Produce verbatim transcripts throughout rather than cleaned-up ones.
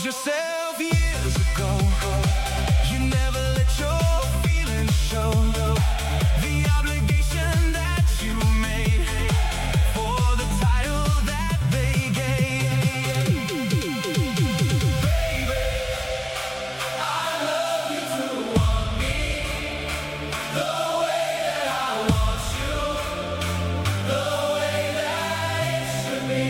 yourself years ago. You never let your feelings show. The obligation that you made for the title that they gave. Baby, I love you to want me the way that I want you, the way that it should be.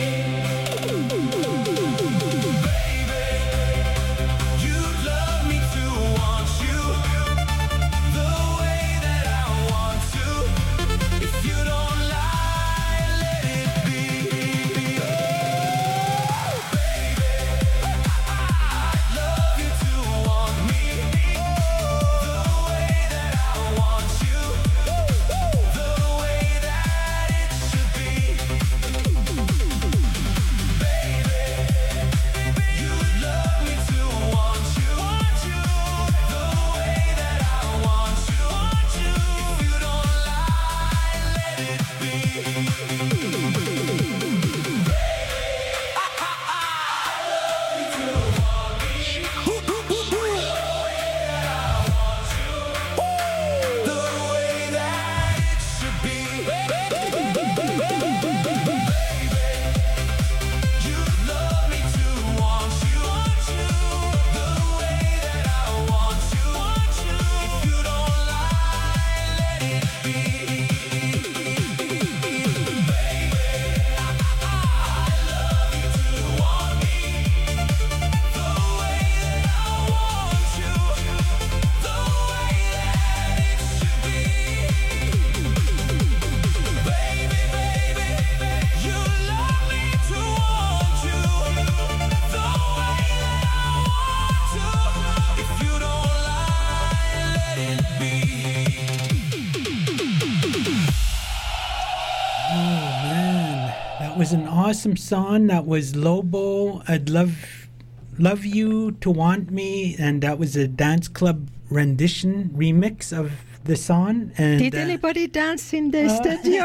Was an awesome song. That was Lobo, I'd love love you to want me, and that was a dance club rendition remix of the song. And did uh, anybody dance in the uh, studio?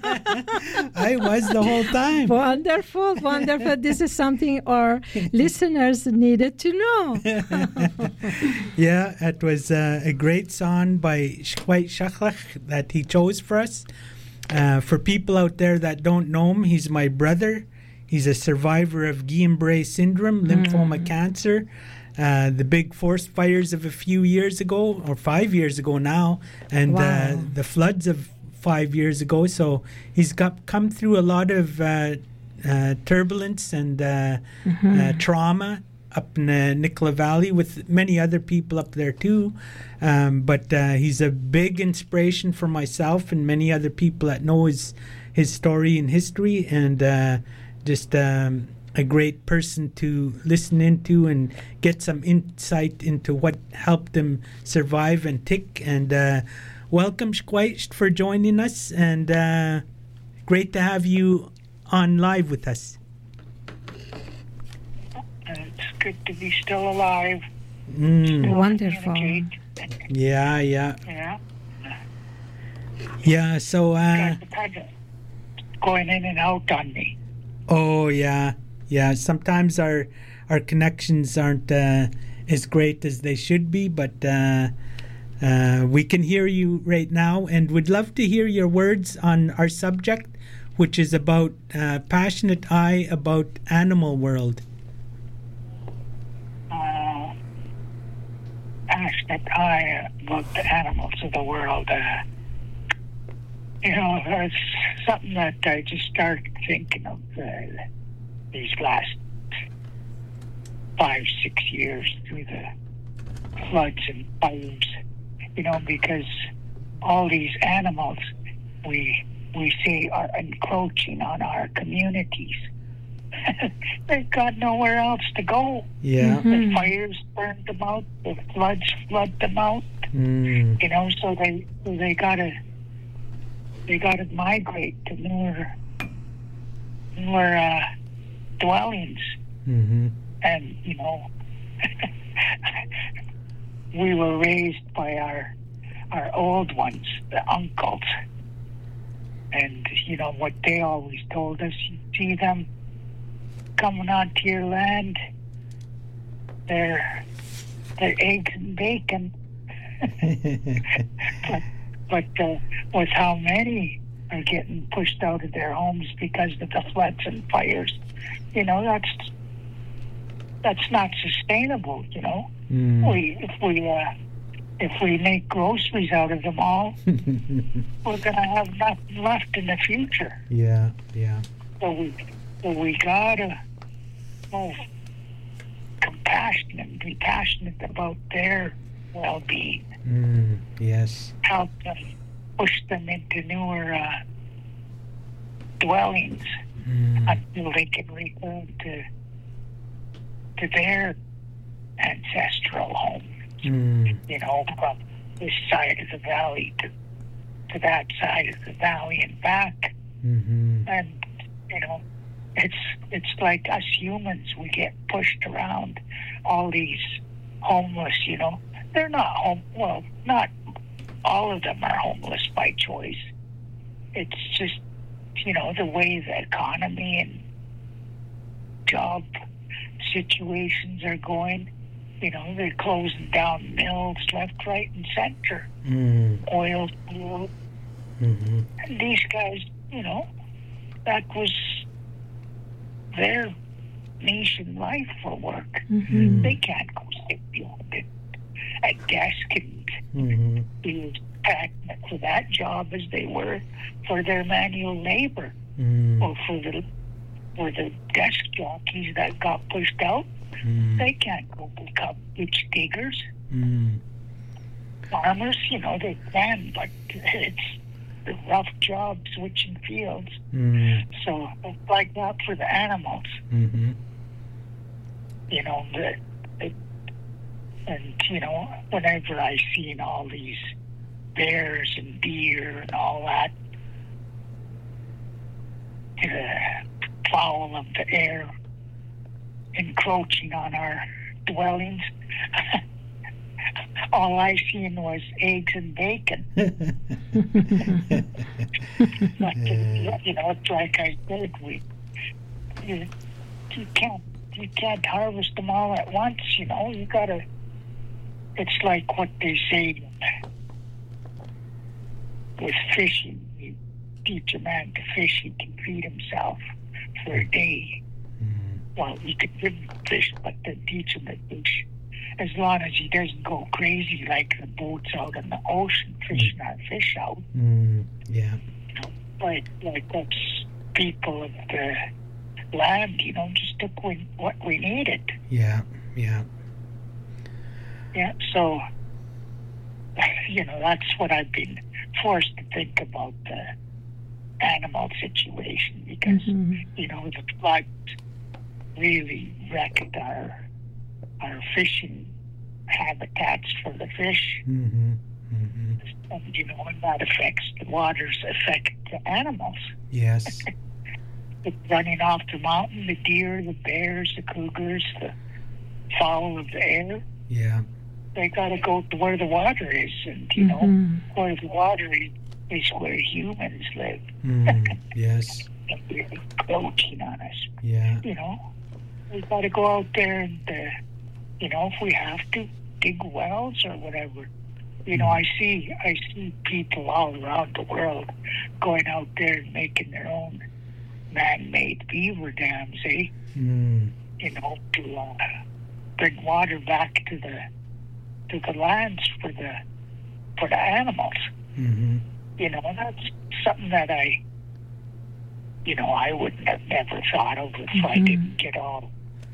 I was the whole time. Wonderful, wonderful. This is something our listeners needed to know. Yeah, it was uh, a great song by Shkwait Shachlach that he chose for us. Uh, for people out there that don't know him, he's my brother. He's a survivor of Guillain-Barré syndrome, lymphoma mm. cancer. Uh, the big forest fires of a few years ago, or five years ago now, and wow. uh, the floods of five years ago. So he's got come through a lot of uh, uh, turbulence and uh, mm-hmm. uh, trauma up in uh, Nicola Valley with many other people up there too. Um, but uh, he's a big inspiration for myself and many other people that know his, his story and history, and uh, just um, a great person to listen into and get some insight into what helped him survive and tick. And uh, welcome, Shkwait, for joining us, and uh, great to have you on live with us. It's good to be still alive. Mm. Still wonderful. Yeah, yeah. Yeah. Yeah, so... Uh, kind of going in and out on me. Oh, yeah. Yeah, sometimes our our connections aren't uh, as great as they should be, but uh, uh, we can hear you right now, and would love to hear your words on our subject, which is about uh, Passionate Eye about Animal World. Passionate eye about the animals of the world. Uh, you know, it's something that I just started thinking of uh, these last five, six years through the floods and fires. You know, because all these animals we we see are encroaching on our communities. They've got nowhere else to go. Yeah. Mm-hmm. The fires burned them out. The floods flood them out. Mm. You know, so they so they gotta they gotta migrate to newer newer uh, dwellings. Mm-hmm. And you know, we were raised by our our old ones, the uncles, and you know what they always told us: you see them coming onto your land, their their eggs and bacon. but but uh, with how many are getting pushed out of their homes because of the floods and fires, you know, that's that's not sustainable. You know, Mm. we if we uh, if we make groceries out of them all, we're gonna have nothing left in the future. Yeah, yeah. So we so we gotta oh, compassionate and be passionate about their well-being. Mm. Yes. Help them, push them into newer uh, dwellings Mm. until they can return to to their ancestral home. Mm. You know, from this side of the valley to to that side of the valley and back. Mm-hmm. And you know, it's it's like us humans, we get pushed around. All these homeless, you know, they're not home. Well, not all of them are homeless by choice. It's just, you know, the way the economy and job situations are going. You know, they're closing down mills left, right, and center. Mm. Oil field. Mm-hmm. And these guys, you know, that was their niche in life for work. Mhm. They can't go sit behind a, a desk and Mm-hmm. be as passionate for that job as they were for their manual labor, Mm. or for the for the desk jockeys that got pushed out. Mm. They can't go become ditch diggers. Mm. Farmers, you know, they can, but it's a rough job switching fields. Mm. So it's like that for the animals. Mm-hmm. You know, the, the and you know, whenever I seen all these bears and deer and all that, the fowl of the air encroaching on our dwellings, all I seen was eggs and bacon. But, you know, it's like I said, we you, you can't you can't harvest them all at once. You know, you gotta. It's like what they say with fishing. You teach a man to fish, he can feed himself for a day. Mm. Well, you could give him fish, but then teach him to fish. As long as he doesn't go crazy like the boats out in the ocean fishing our fish out. Mm. Yeah. Like, like that's people of the land, you know, just took we, what we needed. Yeah. Yeah. Yeah, so, you know, that's what I've been forced to think about the animal situation because, Mhm. you know, the floods really wrecked our, our fishing habitats for the fish. Mm-hmm. Mm-hmm. And, you know, and that affects the waters, affect the animals. Yes. The running off the mountain, the deer, the bears, the cougars, the fowl of the air. Yeah. They got to go to where the water is, and you know, Mhm. where the water is, is where humans live. Mm. Yes. They're encroaching on us. Yeah. You know, we got to go out there and, uh, you know, if we have to dig wells or whatever. You know, I see, I see people all around the world going out there and making their own man-made beaver dams, eh? Mm. You know, to uh, bring water back to the to the lands for the for the animals. Mm-hmm. You know, and that's something that I, you know, I wouldn't have never thought of if I Mhm. didn't get all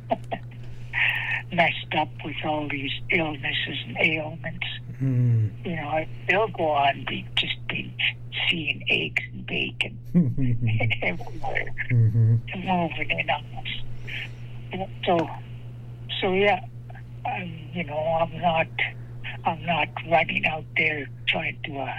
messed up with all these illnesses and ailments. Mm. You know, I still go on be just be seeing eggs and bacon everywhere, Mm-hmm. moving in on us. So, so yeah, I'm, you know, I'm not, I'm not running out there trying to, uh,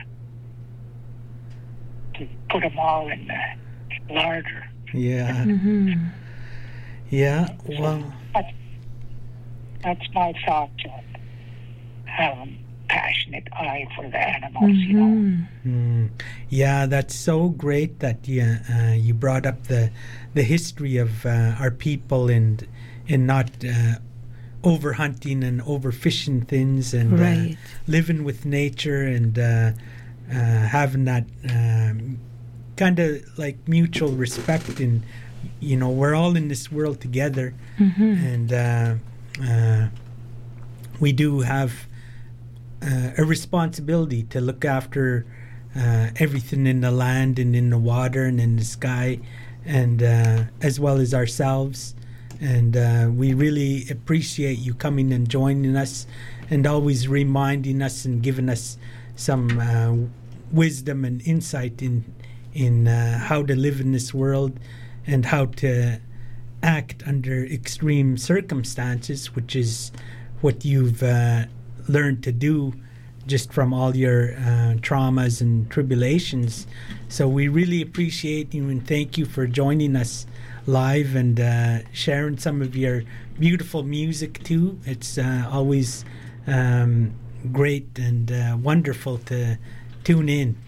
to put them all in the larder. Yeah. Mhm. Yeah. Well. That's, that's my thoughts on having passionate eye for the animals, you know. Mhm. Mm. Yeah, that's so great that you uh, you brought up the the history of uh, our people and and not uh, over hunting and over fishing things, and Right. uh, living with nature, and uh, uh, having that um, kind of like mutual respect. And you know, we're all in this world together, and uh, uh, we do have uh, a responsibility to look after uh, everything in the land and in the water and in the sky, and uh, as well as ourselves. And uh, we really appreciate you coming and joining us, and always reminding us and giving us some uh, wisdom and insight in in uh, how to live in this world, and how to act under extreme circumstances, which is what you've uh, learned to do just from all your uh, traumas and tribulations. So we really appreciate you, and thank you for joining us live, and uh, sharing some of your beautiful music too. It's uh, always um, great and uh, wonderful to tune in.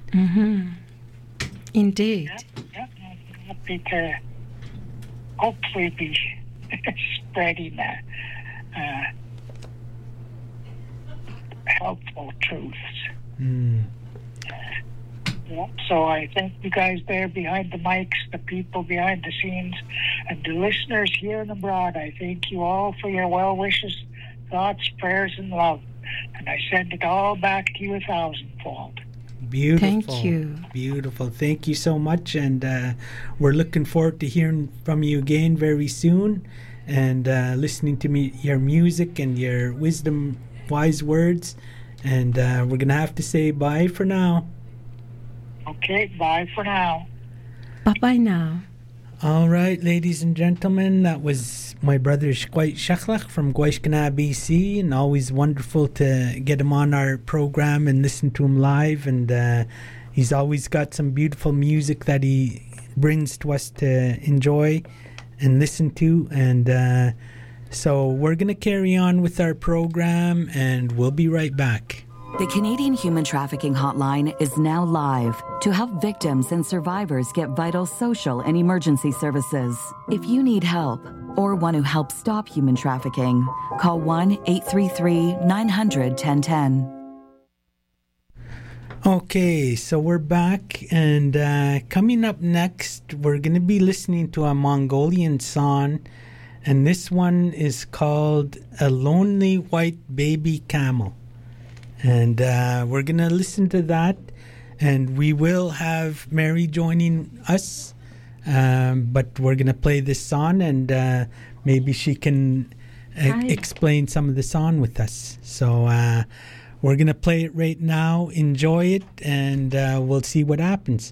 Indeed. Yeah, I'm happy to hopefully be spreading uh, uh, helpful truths. Mm. Yeah, so I thank you guys there behind the mics, the people behind the scenes, and the listeners here and abroad. I thank you all for your well wishes, thoughts, prayers, and love. And I send it all back to you a thousandfold. Beautiful. Thank you. Beautiful. Thank you so much. And uh, we're looking forward to hearing from you again very soon, and uh, listening to me, your music and your wisdom, wise words. And uh, we're going to have to say bye for now. Okay, bye for now. Bye-bye now. All right, ladies and gentlemen, that was my brother Shquait Shachlach from Guayshkana, B C, and always wonderful to get him on our program and listen to him live. And uh, he's always got some beautiful music that he brings to us to enjoy and listen to. And uh, so we're going to carry on with our program, and we'll be right back. The Canadian Human Trafficking Hotline is now live to help victims and survivors get vital social and emergency services. If you need help or want to help stop human trafficking, call one eight three three, nine hundred, ten ten. Okay, so we're back, and uh, coming up next, we're going to be listening to a Mongolian song, and this one is called A Lonely White Baby Camel. And uh, we're going to listen to that, and we will have Mary joining us, um, but we're going to play this song, and uh, maybe she can uh, Hi. explain some of the song with us. So uh, we're going to play it right now, enjoy it, and uh, we'll see what happens.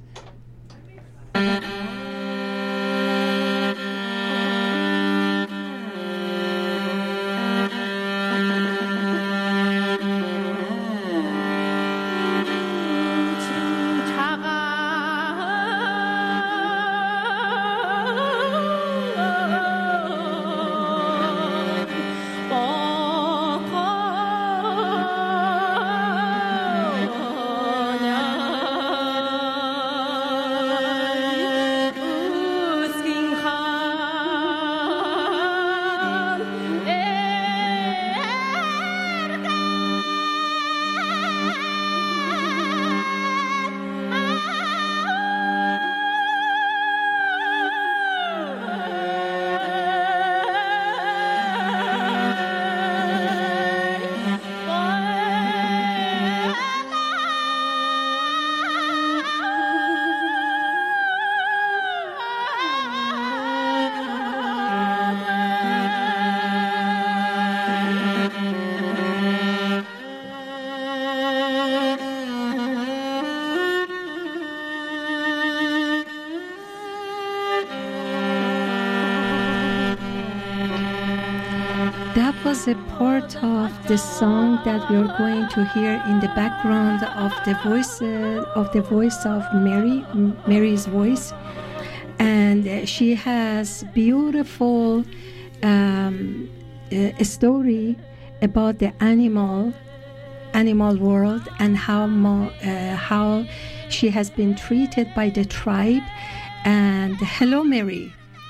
That was a part of the song that we are going to hear in the background of the voice uh, of the voice of Mary, M- Mary's voice, and uh, she has beautiful um, uh, story about the animal animal world and how mo- uh, how she has been treated by the tribe. And hello, Mary.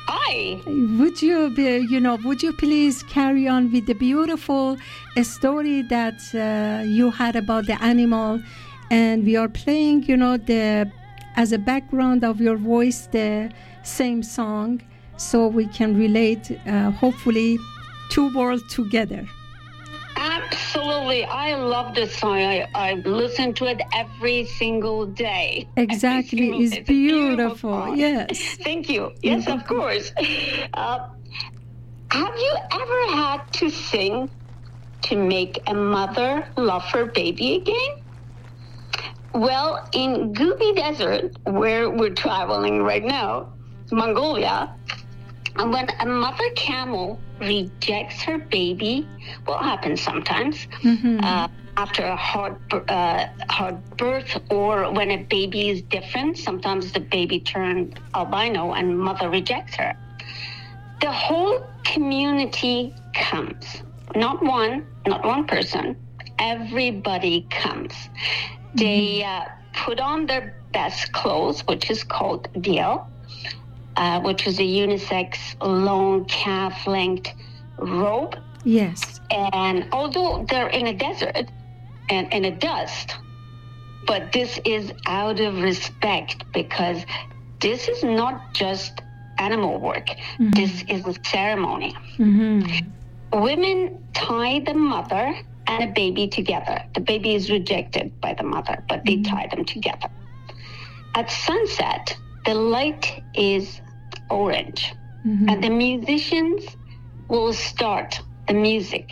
Hi. Would you, be, you know, would you please carry on with the beautiful story that uh, you had about the animal, and we are playing, you know, the as a background of your voice, the same song, so we can relate, uh, hopefully, two worlds together. Absolutely. I love this song. I, I listen to it every single day. Exactly. Single, It's, it's beautiful. song. Yes. Thank you. Yes, of course. Uh, have you ever had to sing to make a mother love her baby again? Well, in Gobi Desert, where we're traveling right now, Mongolia, and when a mother camel rejects her baby, what happens sometimes Mm-hmm. uh, after a hard, uh, hard birth, or when a baby is different, sometimes the baby turns albino and mother rejects her. The whole community comes. Not one, not one person. Everybody comes. They uh, put on their best clothes, which is called diel, uh, which is a unisex long calf-length robe. Yes. And although they're in a desert and in a dust, but this is out of respect, because this is not just animal work. Mm-hmm. This is a ceremony. Mm-hmm. Women tie the mother and a baby together. The baby is rejected by the mother, but they tie them together. At sunset, the light is orange, Mm-hmm. and the musicians will start the music.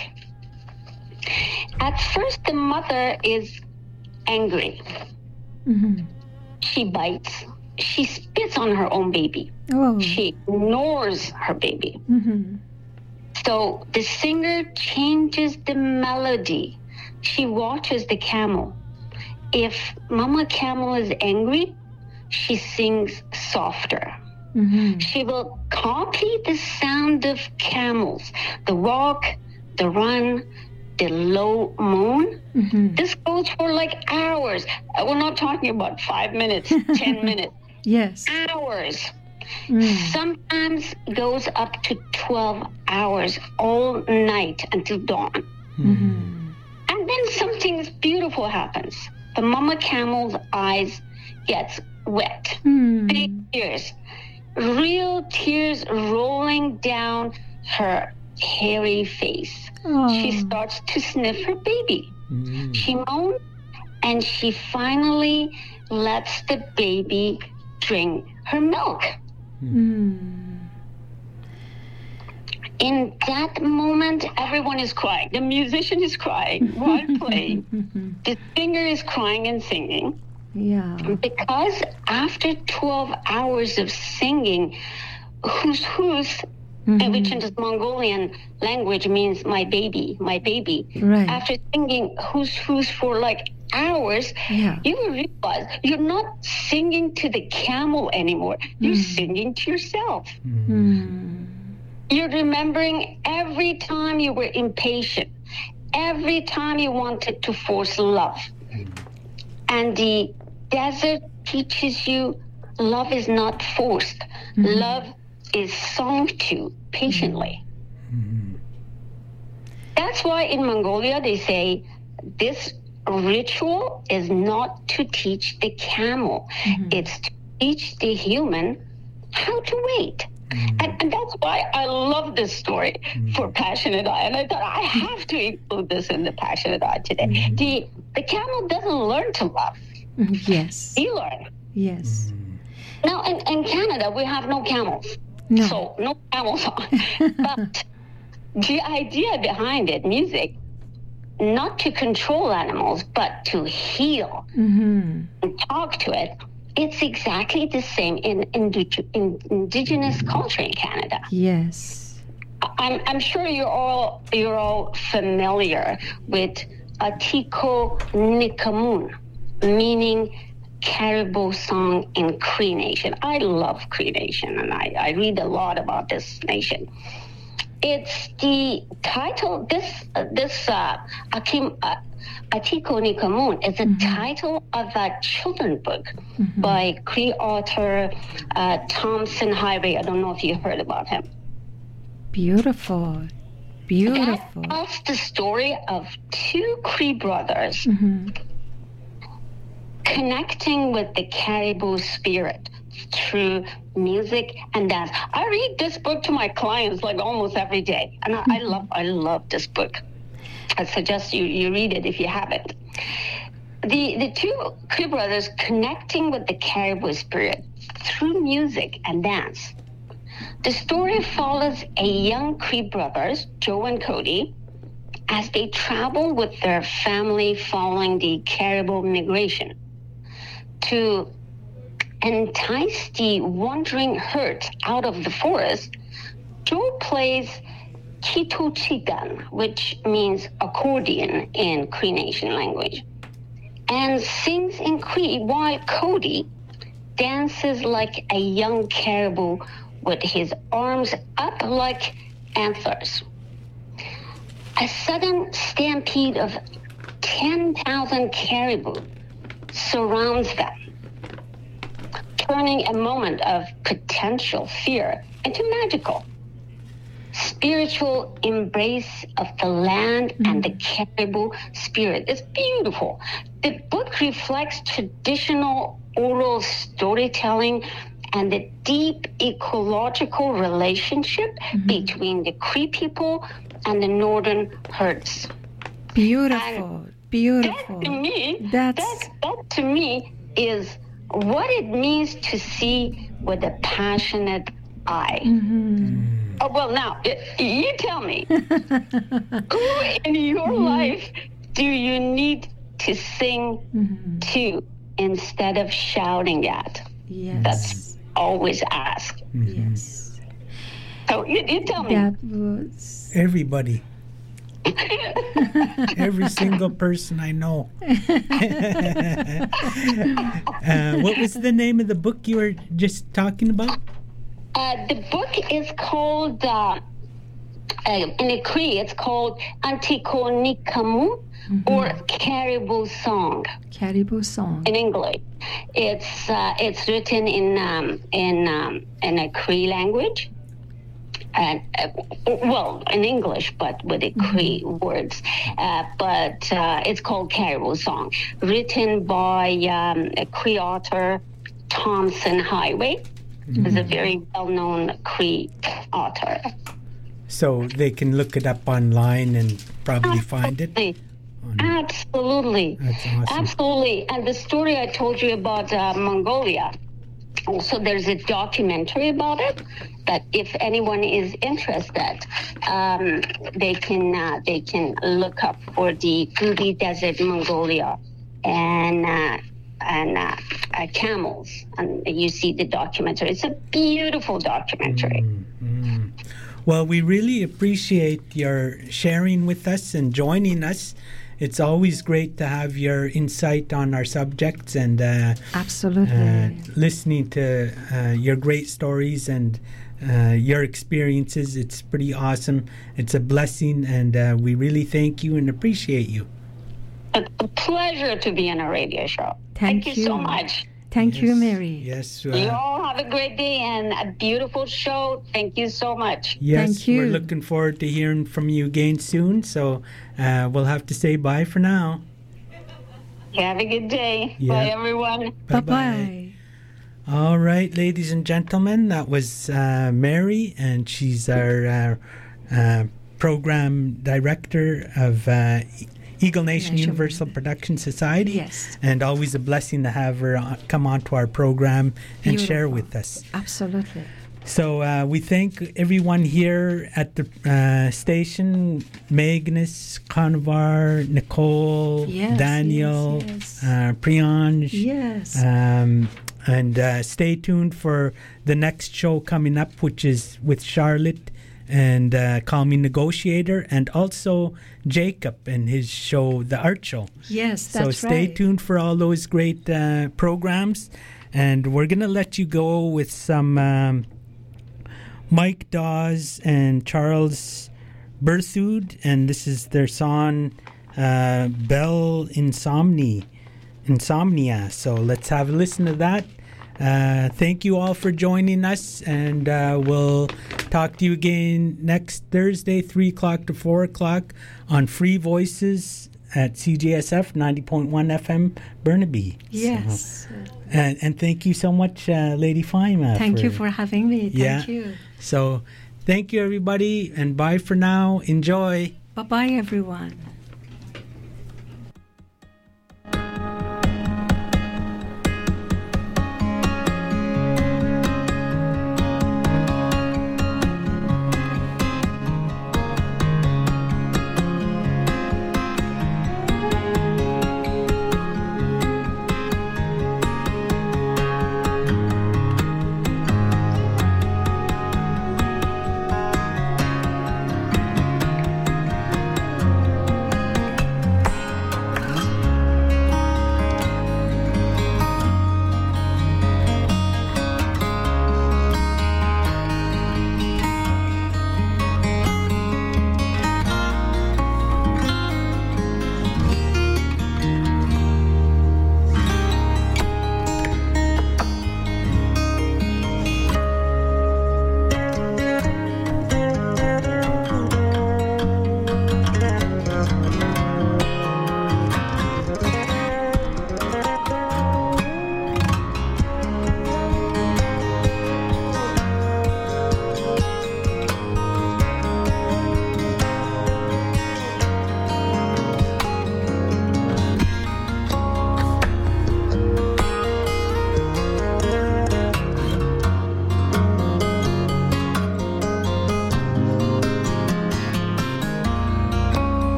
At first, the mother is angry. Mm-hmm. She bites. She spits on her own baby. Oh. She ignores her baby. Mm-hmm. So the singer changes the melody. She watches the camel. If Mama Camel is angry, she sings softer. Mm-hmm. She will copy the sound of camels, the walk, the run, the low moan. Mm-hmm. This goes for like hours. Uh, We're not talking about five minutes, ten minutes, Yes. hours. Mm. Sometimes goes up to twelve hours all night until dawn. Mm-hmm. And then something beautiful happens. The mama camel's eyes gets wet. Mm. Big tears. Real tears rolling down her hairy face. Oh. She starts to sniff her baby. She moans, and she finally lets the baby drink her milk. Mm. In that moment, everyone is crying. The musician is crying while playing. The singer is crying and singing. Yeah. Because after twelve hours of singing, who's who's, Mhm. which in the Mongolian language means my baby, my baby. Right. After singing who's who's for like hours, Yeah. you will realize you're not singing to the camel anymore. You're singing to yourself. Mm. You're remembering every time you were impatient, every time you wanted to force love. And the desert teaches you love is not forced. Love is sung to patiently. That's why in Mongolia they say this ritual is not to teach the camel. It's to teach the human how to wait. And, and that's why I love this story for Passionate Eye. And I thought I have to include this in the Passionate Eye today. The, the camel doesn't learn to love. Yes. He learns. Yes. Now, in, in Canada, we have no camels. No. So, no camels on. But the idea behind it, music, not to control animals, but to heal Mm-hmm. and talk to it, it's exactly the same in, in, in indigenous culture in Canada. Yes. I'm, I'm sure you're all you're all familiar with Atiko Nikamun, meaning caribou song in Cree Nation. I love Cree Nation, and I, I read a lot about this nation. it's the title. This uh, this uh, Akim uh, Atiko Nikamun is a Mm-hmm. title of a children's book by Cree author uh, Thompson Highway. I don't know if you heard about him. Beautiful. Beautiful. That tells the story of two Cree brothers Mm-hmm. connecting with the Caribou spirit through music and dance. I read this book to my clients like almost every day, and I, I love I love this book. I suggest you, you read it if you haven't. The the two Cree brothers connecting with the Caribou spirit through music and dance. The story follows a young Cree brothers, Joe and Cody, as they travel with their family following the Caribou migration. To entice the wandering herd out of the forest, Joe plays Kitochigan, which means accordion in Cree Nation language, and sings in Cree while Cody dances like a young caribou with his arms up like antlers. A sudden stampede of ten thousand caribou surrounds them, turning a moment of potential fear into magical, spiritual embrace of the land and the caribou spirit. It's beautiful. The book reflects traditional oral storytelling and the deep ecological relationship between the Cree people and the northern herds. Beautiful. Beautiful. That to me, That's that, that to me is what it means to see with a passionate eye. Mhm. Oh, well, now, y- you tell me, who in your life do you need to sing Mhm. to instead of shouting at? Yes. That's always asked. Yes. So you, you tell me. That was Everybody. Every single person I know. uh, what was the name of the book you were just talking about? Uh, the book is called, uh, uh, in the Cree, it's called Antiko Nikamu, or Caribou Song Caribou song. in English. It's uh, it's written in um, in um, in a Cree language, and uh, well, in English, but with the Cree words. Uh, but uh, it's called Caribou Song, written by um, a Cree author, Thompson Highway. Is a very well-known Cree author. So they can look it up online and probably find it. Absolutely. On, Absolutely. That's awesome. Absolutely. And the story I told you about uh, Mongolia, also there's a documentary about it that if anyone is interested, um, they can uh, they can look up for the Gobi Desert, Mongolia, and uh, and uh, uh, camels, and you see the documentary. It's a beautiful documentary. Mm. Well, we really appreciate your sharing with us and joining us. It's always great to have your insight on our subjects and uh, Absolutely. uh, listening to uh, your great stories and uh, your experiences. It's pretty awesome. It's a blessing, and uh, we really thank you and appreciate you. It's a pleasure to be on a radio show. Thank Thank you so you. much. Thank you, Yes, Mary. Yes. You Uh, all have a great day and a beautiful show. Thank you so much. yes. Thank you. We're looking forward to hearing from you again soon. So uh, we'll have to say bye for now. Have a good day. Yeah. Bye, everyone. Bye bye. All right, ladies and gentlemen, that was uh, Mary, and she's our uh, uh, program director of uh, Eagle Nation Nation. Universal Production Society. Yes. And always a blessing to have her on, come onto our program and share Beautiful. with us. Absolutely. So uh, we thank everyone here at the uh, station, Magnus, Convar, Nicole, Yes, Daniel, yes, yes. Uh, Priyansh. Yes. Um, and uh, stay tuned for the next show coming up, which is with Charlotte and uh, Call Me Negotiator, and also Jacob and his show, The Art Show. Yes, So that's stay right. tuned for all those great uh, programs. And we're going to let you go with some um, Mike Dawes and Charles Berthoud, and this is their song uh, Belle Insomnie, Insomnia. So let's have a listen to that. Uh, thank you all for joining us, and uh, we'll talk to you again next Thursday, three o'clock to four o'clock on Free Voices at C J S F ninety point one F M Burnaby. Yes. So, and, and thank you so much, uh, Lady Faima. Thank for, you for having me. Thank yeah. you. So thank you, everybody, and bye for now. Enjoy. Bye-bye, everyone.